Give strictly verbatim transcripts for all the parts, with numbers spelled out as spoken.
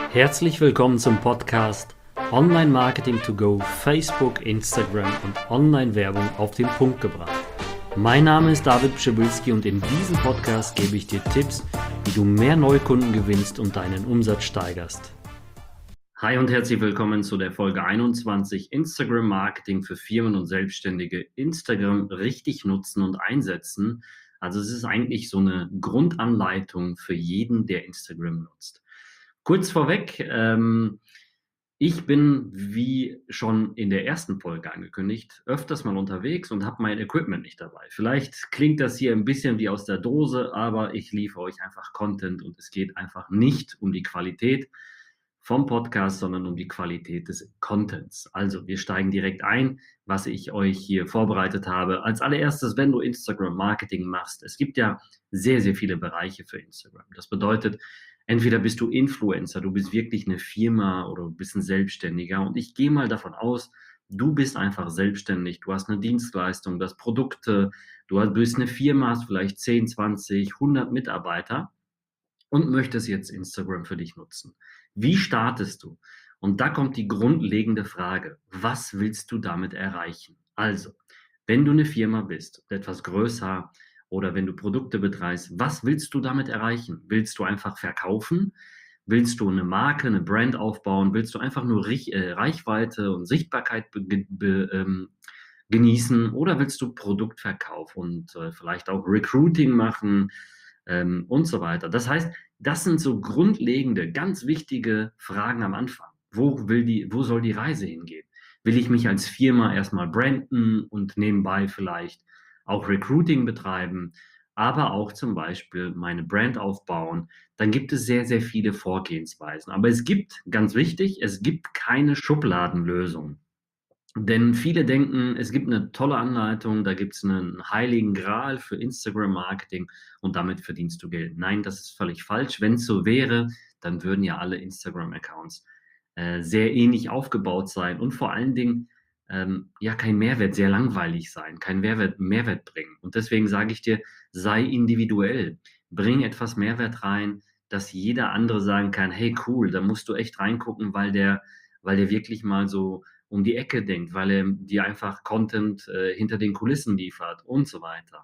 Herzlich willkommen zum Podcast Online Marketing to Go, Facebook, Instagram und Online-Werbung auf den Punkt gebracht. Mein Name ist David Pschibilski und in diesem Podcast gebe ich dir Tipps, wie du mehr Neukunden gewinnst und deinen Umsatz steigerst. Hi und herzlich willkommen zu der Folge einundzwanzig Instagram Marketing für Firmen und Selbstständige. Instagram richtig nutzen und einsetzen. Also es ist eigentlich so eine Grundanleitung für jeden, der Instagram nutzt. Kurz vorweg, ähm, ich bin, wie schon in der ersten Folge angekündigt, öfters mal unterwegs und habe mein Equipment nicht dabei. Vielleicht klingt das hier ein bisschen wie aus der Dose, aber ich liefere euch einfach Content und es geht einfach nicht um die Qualität vom Podcast, sondern um die Qualität des Contents. Also wir steigen direkt ein, was ich euch hier vorbereitet habe. Als allererstes, wenn du Instagram-Marketing machst, es gibt ja sehr, sehr viele Bereiche für Instagram. Das bedeutet, entweder bist du Influencer, du bist wirklich eine Firma oder du bist ein Selbstständiger. Und ich gehe mal davon aus, du bist einfach selbstständig, du hast eine Dienstleistung, du hast Produkte, du bist eine Firma, hast vielleicht zehn, zwanzig, hundert Mitarbeiter und möchtest jetzt Instagram für dich nutzen. Wie startest du? Und da kommt die grundlegende Frage, was willst du damit erreichen? Also, wenn du eine Firma bist, etwas größer oder wenn du Produkte betreibst, was willst du damit erreichen? Willst du einfach verkaufen? Willst du eine Marke, eine Brand aufbauen? Willst du einfach nur Rich- äh, Reichweite und Sichtbarkeit be be ähm, genießen? Oder willst du Produktverkauf und äh, vielleicht auch Recruiting machen ähm, und so weiter? Das heißt, das sind so grundlegende, ganz wichtige Fragen am Anfang. Wo will die, wo soll die Reise hingehen? Will ich mich als Firma erstmal branden und nebenbei vielleicht auch Recruiting betreiben, aber auch zum Beispiel meine Brand aufbauen? Dann gibt es sehr, sehr viele Vorgehensweisen. Aber es gibt, ganz wichtig, es gibt keine Schubladenlösung. Denn viele denken, es gibt eine tolle Anleitung, da gibt es einen heiligen Gral für Instagram-Marketing und damit verdienst du Geld. Nein, das ist völlig falsch. Wenn es so wäre, dann würden ja alle Instagram-Accounts äh, sehr ähnlich aufgebaut sein und vor allen Dingen ähm, ja kein Mehrwert, sehr langweilig sein, kein Mehrwert, Mehrwert bringen. Und deswegen sage ich dir, sei individuell, bring etwas Mehrwert rein, dass jeder andere sagen kann, hey cool, da musst du echt reingucken, weil der, weil der wirklich mal so um die Ecke denkt, weil er dir einfach Content äh, hinter den Kulissen liefert und so weiter.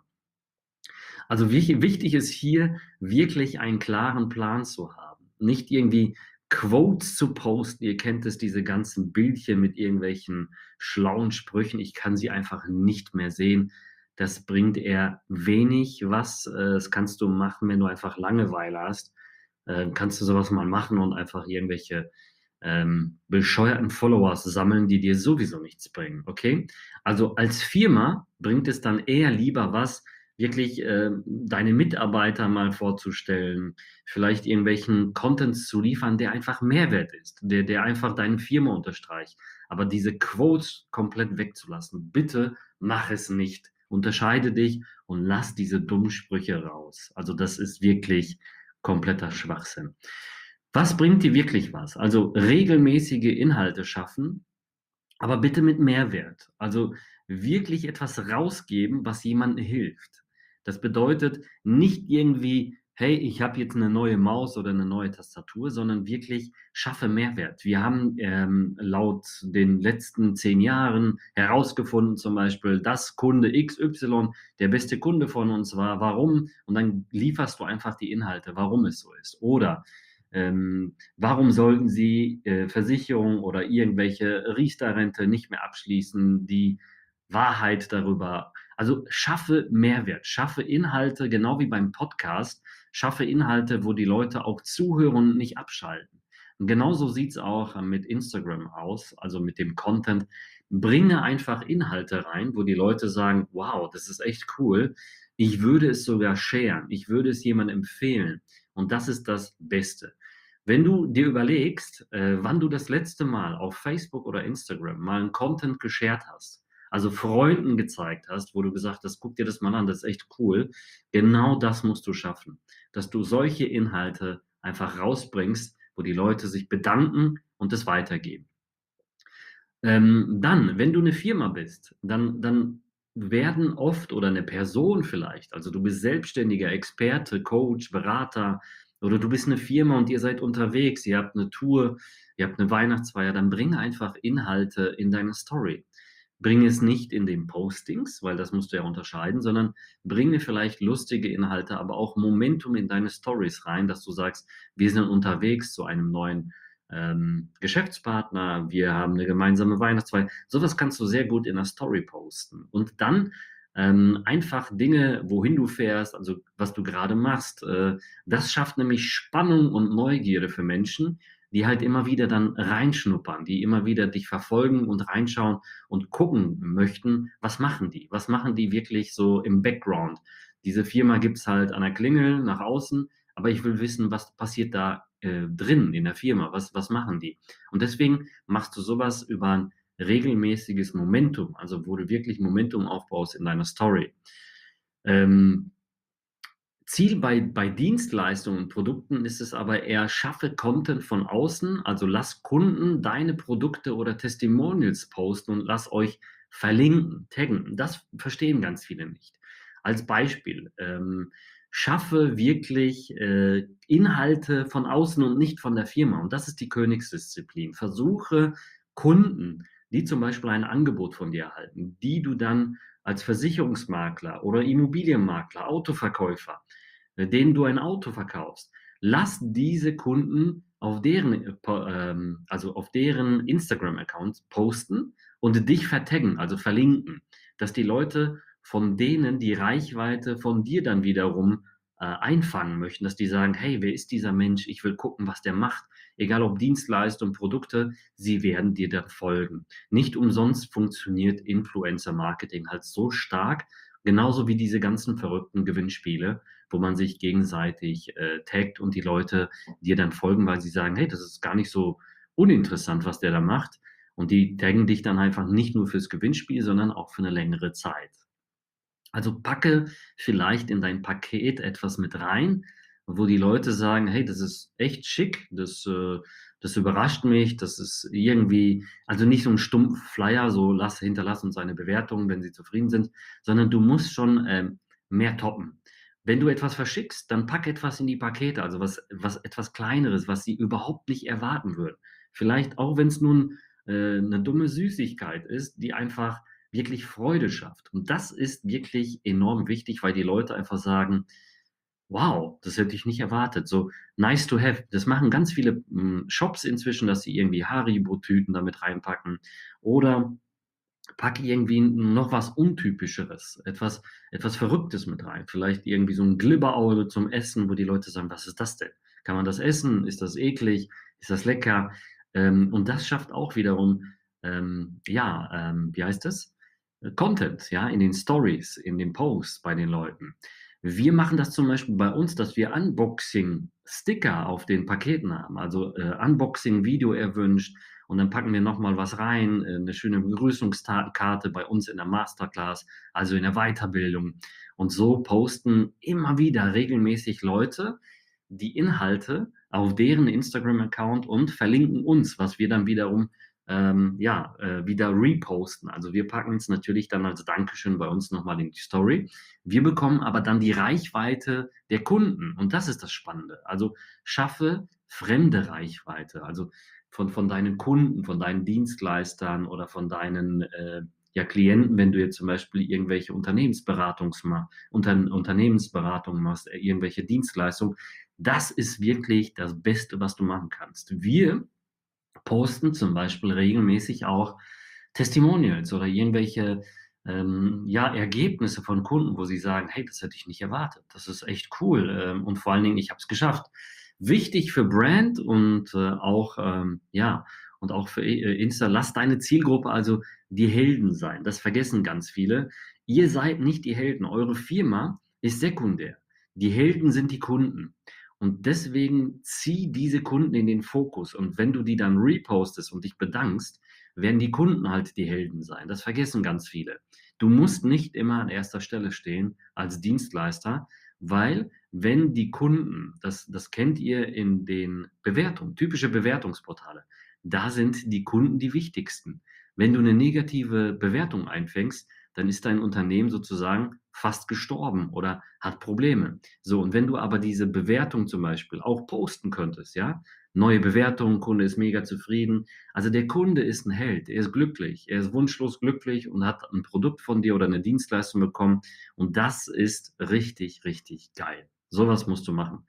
Also wich- wichtig ist hier wirklich einen klaren Plan zu haben. Nicht irgendwie Quotes zu posten. Ihr kennt es, diese ganzen Bildchen mit irgendwelchen schlauen Sprüchen. Ich kann sie einfach nicht mehr sehen. Das bringt eher wenig was. Äh, Das kannst du machen, wenn du einfach Langeweile hast. Äh, Kannst du sowas mal machen und einfach irgendwelche ähm, bescheuerten Followers sammeln, die dir sowieso nichts bringen. Okay? Also als Firma bringt es dann eher lieber was, wirklich äh, deine Mitarbeiter mal vorzustellen, vielleicht irgendwelchen Content zu liefern, der einfach Mehrwert ist, der, der einfach deine Firma unterstreicht. Aber diese Quotes komplett wegzulassen, bitte mach es nicht. Unterscheide dich und lass diese dummen Sprüche raus. Also das ist wirklich kompletter Schwachsinn. Was bringt dir wirklich was? Also regelmäßige Inhalte schaffen, aber bitte mit Mehrwert. Also wirklich etwas rausgeben, was jemandem hilft. Das bedeutet nicht irgendwie, hey, ich habe jetzt eine neue Maus oder eine neue Tastatur, sondern wirklich schaffe Mehrwert. Wir haben ähm, laut den letzten zehn Jahren herausgefunden, zum Beispiel, dass Kunde X Y der beste Kunde von uns war. Warum? Und dann lieferst du einfach die Inhalte, warum es so ist. Oder ähm, warum sollten Sie äh, Versicherungen oder irgendwelche Riester-Rente nicht mehr abschließen? Die Wahrheit darüber. Also schaffe Mehrwert, schaffe Inhalte, genau wie beim Podcast, schaffe Inhalte, wo die Leute auch zuhören und nicht abschalten. Und genauso sieht es auch mit Instagram aus, also mit dem Content. Bringe einfach Inhalte rein, wo die Leute sagen, wow, das ist echt cool. Ich würde es sogar sharen, ich würde es jemandem empfehlen. Und das ist das Beste. Wenn du dir überlegst, äh, wann du das letzte Mal auf Facebook oder Instagram mal einen Content geshared hast, also Freunden gezeigt hast, wo du gesagt hast, guck dir das mal an, das ist echt cool, genau das musst du schaffen, dass du solche Inhalte einfach rausbringst, wo die Leute sich bedanken und es weitergeben. Ähm, dann, wenn du eine Firma bist, dann, dann werden oft oder eine Person vielleicht, also du bist selbstständiger Experte, Coach, Berater, Oder du bist eine Firma und ihr seid unterwegs, ihr habt eine Tour, ihr habt eine Weihnachtsfeier, dann bring einfach Inhalte in deine Story. Bring es nicht in den Postings, weil das musst du ja unterscheiden, sondern bringe vielleicht lustige Inhalte, aber auch Momentum in deine Stories rein, dass du sagst, wir sind unterwegs zu einem neuen ähm, Geschäftspartner, wir haben eine gemeinsame Weihnachtsfeier. Sowas kannst du sehr gut in der Story posten. Und dann ähm, einfach Dinge, wohin du fährst, also was du gerade machst. Äh, das schafft nämlich Spannung und Neugierde für Menschen, die halt immer wieder dann reinschnuppern, die immer wieder dich verfolgen und reinschauen und gucken möchten, was machen die? Was machen die wirklich so im Background? Diese Firma gibt's halt an der Klingel nach außen, aber ich will wissen, was passiert da äh, drin in der Firma? Was, was machen die? Und deswegen machst du sowas über ein regelmäßiges Momentum, also wo du wirklich Momentum aufbaust in deiner Story. Ähm, Ziel bei, bei Dienstleistungen und Produkten ist es aber eher, schaffe Content von außen, also lass Kunden deine Produkte oder Testimonials posten und lass euch verlinken, taggen. Das verstehen ganz viele nicht. Als Beispiel, ähm, schaffe wirklich äh, Inhalte von außen und nicht von der Firma. Und das ist die Königsdisziplin. Versuche Kunden, die zum Beispiel ein Angebot von dir erhalten, die du dann als Versicherungsmakler oder Immobilienmakler, Autoverkäufer, äh, denen du ein Auto verkaufst, lass diese Kunden auf deren, ähm, also auf deren Instagram-Accounts posten und dich vertaggen, also verlinken, dass die Leute von denen die Reichweite von dir dann wiederum äh, einfangen möchten, dass die sagen, hey, wer ist dieser Mensch? Ich will gucken, was der macht. Egal ob Dienstleistungen, Produkte, sie werden dir dann folgen. Nicht umsonst funktioniert Influencer-Marketing halt so stark, genauso wie diese ganzen verrückten Gewinnspiele, wo man sich gegenseitig äh, taggt und die Leute dir dann folgen, weil sie sagen, hey, das ist gar nicht so uninteressant, was der da macht. Und die taggen dich dann einfach nicht nur fürs Gewinnspiel, sondern auch für eine längere Zeit. Also packe vielleicht in dein Paket etwas mit rein, wo die Leute sagen, hey, das ist echt schick, das, äh, das überrascht mich, das ist irgendwie, also nicht so ein stumpf Flyer, so lass, hinterlass uns eine Bewertung, wenn sie zufrieden sind, sondern du musst schon ähm, mehr toppen. Wenn du etwas verschickst, dann pack etwas in die Pakete, also was, was etwas Kleineres, was sie überhaupt nicht erwarten würden. Vielleicht auch, wenn es nun äh, eine dumme Süßigkeit ist, die einfach wirklich Freude schafft. Und das ist wirklich enorm wichtig, weil die Leute einfach sagen, wow, das hätte ich nicht erwartet. So nice to have. Das machen ganz viele mh, Shops inzwischen, dass sie irgendwie Haribo-Tüten damit reinpacken oder pack irgendwie noch was Untypischeres, etwas, etwas Verrücktes mit rein. Vielleicht irgendwie so ein Glibberauge zum Essen, wo die Leute sagen, was ist das denn? Kann man das essen? Ist das eklig? Ist das lecker? Ähm, und das schafft auch wiederum, ähm, ja, ähm, wie heißt das? Äh, Content, ja, in den Stories, in den Posts bei den Leuten. Wir machen das zum Beispiel bei uns, dass wir Unboxing-Sticker auf den Paketen haben, also äh, Unboxing-Video erwünscht, und dann packen wir nochmal was rein, äh, eine schöne Begrüßungskarte bei uns in der Masterclass, also in der Weiterbildung. Und so posten immer wieder regelmäßig Leute die Inhalte auf deren Instagram-Account und verlinken uns, was wir dann wiederum ähm, ja, äh, wieder reposten. Also wir packen es natürlich dann als Dankeschön bei uns nochmal in die Story. Wir bekommen aber dann die Reichweite der Kunden. Und das ist das Spannende. Also schaffe fremde Reichweite. Also von, von deinen Kunden, von deinen Dienstleistern oder von deinen äh, ja, Klienten, wenn du jetzt zum Beispiel irgendwelche Unternehmensberatungs unter, Unternehmensberatungen machst, äh, irgendwelche Dienstleistungen, das ist wirklich das Beste, was du machen kannst. Wir posten zum Beispiel regelmäßig auch Testimonials oder irgendwelche ähm, ja, Ergebnisse von Kunden, wo sie sagen, hey, das hätte ich nicht erwartet. Das ist echt cool. Ähm, und vor allen Dingen, ich habe es geschafft. Wichtig für Brand und äh, auch, ähm, ja, und auch für äh, Insta, lass deine Zielgruppe also die Helden sein. Das vergessen ganz viele. Ihr seid nicht die Helden. Eure Firma ist sekundär. Die Helden sind die Kunden. Und deswegen zieh diese Kunden in den Fokus. Und wenn du die dann repostest und dich bedankst, werden die Kunden halt die Helden sein. Das vergessen ganz viele. Du musst nicht immer an erster Stelle stehen als Dienstleister, weil wenn die Kunden, das, das kennt ihr in den Bewertungen, typische Bewertungsportale, da sind die Kunden die wichtigsten. Wenn du eine negative Bewertung einfängst, dann ist dein Unternehmen sozusagen fast gestorben oder hat Probleme. So, und wenn du aber diese Bewertung zum Beispiel auch posten könntest, ja, neue Bewertung, Kunde ist mega zufrieden. Also der Kunde ist ein Held, er ist glücklich, er ist wunschlos glücklich und hat ein Produkt von dir oder eine Dienstleistung bekommen. Und das ist richtig, richtig geil. Sowas musst du machen.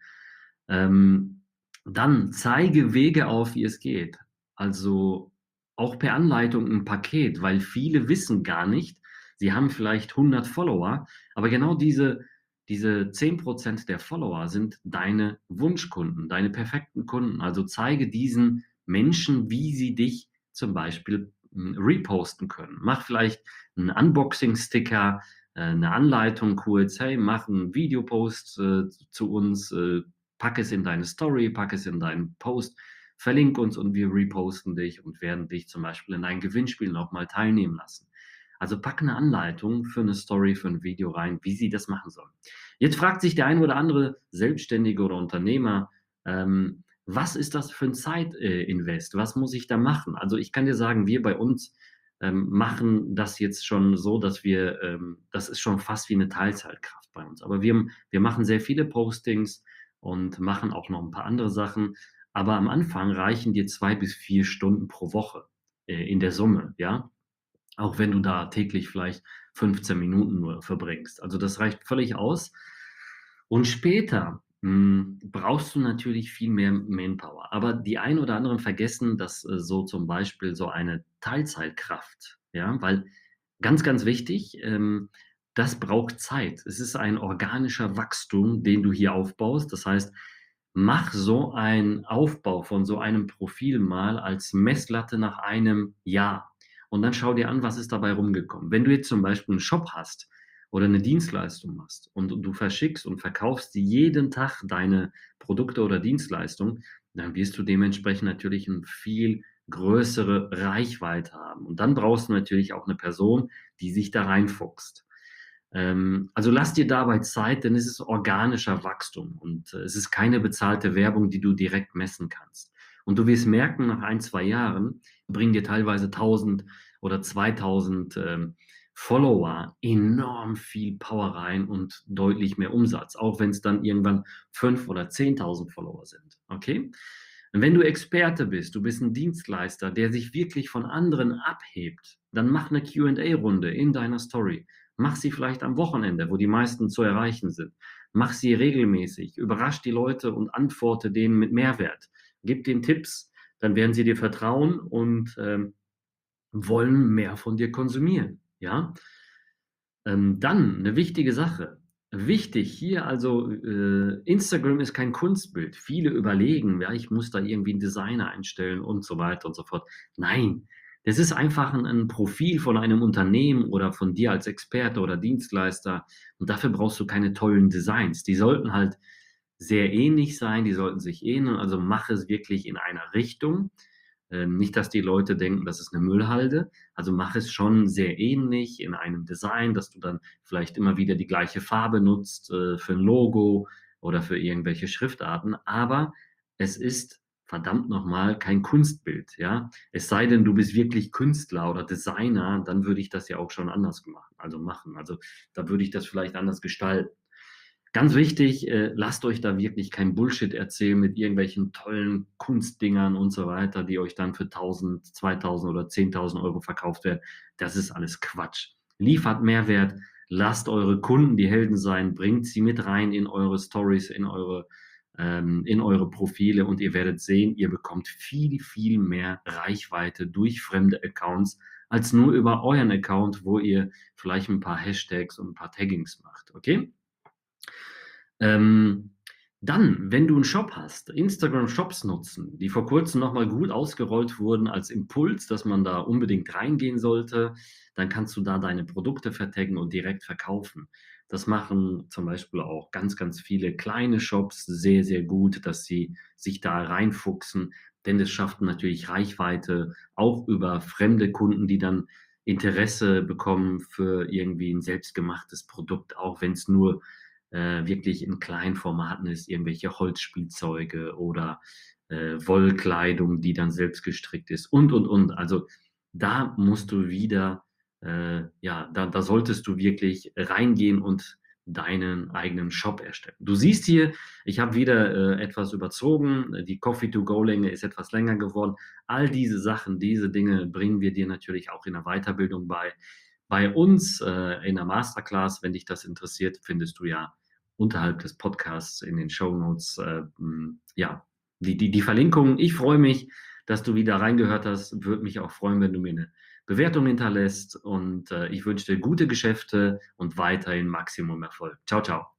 Ähm, Dann zeige Wege auf, wie es geht. Also auch per Anleitung ein Paket, weil viele wissen gar nicht, sie haben vielleicht hundert Follower, aber genau diese, diese zehn Prozent der Follower sind deine Wunschkunden, deine perfekten Kunden. Also zeige diesen Menschen, wie sie dich zum Beispiel hm, reposten können. Mach vielleicht einen Unboxing-Sticker, äh, eine Anleitung kurz, hey, mach einen Videopost äh, zu uns, äh, pack es in deine Story, pack es in deinen Post, verlink uns und wir reposten dich und werden dich zum Beispiel in ein Gewinnspiel nochmal teilnehmen lassen. Also pack eine Anleitung für eine Story, für ein Video rein, wie sie das machen sollen. Jetzt fragt sich der ein oder andere Selbstständige oder Unternehmer, ähm, was ist das für ein Zeitinvest? Äh, was muss ich da machen? Also ich kann dir sagen, wir bei uns ähm, machen das jetzt schon so, dass wir, ähm, das ist schon fast wie eine Teilzeitkraft bei uns. Aber wir, wir machen sehr viele Postings und machen auch noch ein paar andere Sachen. Aber am Anfang reichen dir zwei bis vier Stunden pro Woche äh, in der Summe, ja. Auch wenn du da täglich vielleicht fünfzehn Minuten nur verbringst. Also das reicht völlig aus. Und später mh, brauchst du natürlich viel mehr Manpower. Aber die einen oder anderen vergessen, dass äh, so zum Beispiel so eine Teilzeitkraft, ja, weil ganz, ganz wichtig, ähm, das braucht Zeit. Es ist ein organischer Wachstum, den du hier aufbaust. Das heißt, mach so einen Aufbau von so einem Profil mal als Messlatte nach einem Jahr. Und dann schau dir an, was ist dabei rumgekommen. Wenn du jetzt zum Beispiel einen Shop hast oder eine Dienstleistung machst und du verschickst und verkaufst jeden Tag deine Produkte oder Dienstleistungen, dann wirst du dementsprechend natürlich eine viel größere Reichweite haben. Und dann brauchst du natürlich auch eine Person, die sich da reinfuchst. Ähm, also lass dir dabei Zeit, denn es ist organischer Wachstum und äh, es ist keine bezahlte Werbung, die du direkt messen kannst. Und du wirst merken, nach ein, zwei Jahren bringen dir teilweise tausend oder zweitausend ähm, Follower enorm viel Power rein und deutlich mehr Umsatz, auch wenn es dann irgendwann fünf oder zehntausend Follower sind. Okay? Und wenn du Experte bist, du bist ein Dienstleister, der sich wirklich von anderen abhebt, dann mach eine Q und A-Runde in deiner Story. Mach sie vielleicht am Wochenende, wo die meisten zu erreichen sind. Mach sie regelmäßig. Überrasch die Leute und antworte denen mit Mehrwert. Gib denen Tipps, dann werden sie dir vertrauen und ähm, wollen mehr von dir konsumieren. Ja? Ähm, dann eine wichtige Sache. Wichtig hier also, äh, Instagram ist kein Kunstbild. Viele überlegen, ja, ich muss da irgendwie einen Designer einstellen und so weiter und so fort. Nein, das ist einfach ein, ein Profil von einem Unternehmen oder von dir als Experte oder Dienstleister. Und dafür brauchst du keine tollen Designs. Die sollten halt sehr ähnlich sein, die sollten sich ähneln. Also mach es wirklich in einer Richtung. Ähm, nicht, dass die Leute denken, das ist eine Müllhalde. Also mach es schon sehr ähnlich in einem Design, dass du dann vielleicht immer wieder die gleiche Farbe nutzt äh, für ein Logo oder für irgendwelche Schriftarten. Aber es ist verdammt nochmal kein Kunstbild, ja. Es sei denn, du bist wirklich Künstler oder Designer, dann würde ich das ja auch schon anders machen. Also machen. Also da würde ich das vielleicht anders gestalten. Ganz wichtig, äh, lasst euch da wirklich kein Bullshit erzählen mit irgendwelchen tollen Kunstdingern und so weiter, die euch dann für tausend, zweitausend oder zehntausend Euro verkauft werden. Das ist alles Quatsch. Liefert Mehrwert, lasst eure Kunden die Helden sein, bringt sie mit rein in eure Stories, in eure, ähm, in eure Profile und ihr werdet sehen, ihr bekommt viel, viel mehr Reichweite durch fremde Accounts als nur über euren Account, wo ihr vielleicht ein paar Hashtags und ein paar Taggings macht. Okay? Ähm, Dann, wenn du einen Shop hast, Instagram Shops nutzen, die vor kurzem nochmal gut ausgerollt wurden als Impuls, dass man da unbedingt reingehen sollte, dann kannst du da deine Produkte vertaggen und direkt verkaufen. Das machen zum Beispiel auch ganz, ganz viele kleine Shops sehr, sehr gut, dass sie sich da reinfuchsen, denn es schafft natürlich Reichweite, auch über fremde Kunden, die dann Interesse bekommen für irgendwie ein selbstgemachtes Produkt, auch wenn es nur äh, wirklich in kleinen Formaten ist, irgendwelche Holzspielzeuge oder äh, Wollkleidung, die dann selbst gestrickt ist und, und, und. Also da musst du wieder äh, ja, da, da solltest du wirklich reingehen und deinen eigenen Shop erstellen. Du siehst hier, ich habe wieder äh, etwas überzogen. Die Coffee-to-Go-Länge ist etwas länger geworden. All diese Sachen, diese Dinge bringen wir dir natürlich auch in der Weiterbildung bei. Bei uns äh, in der Masterclass, wenn dich das interessiert, findest du ja unterhalb des Podcasts in den Shownotes äh, mh, ja, die, die, die Verlinkung. Ich freue mich, dass du wieder reingehört hast. Würde mich auch freuen, wenn du mir eine Bewertung hinterlässt und äh, ich wünsche dir gute Geschäfte und weiterhin Maximum Erfolg. Ciao, ciao.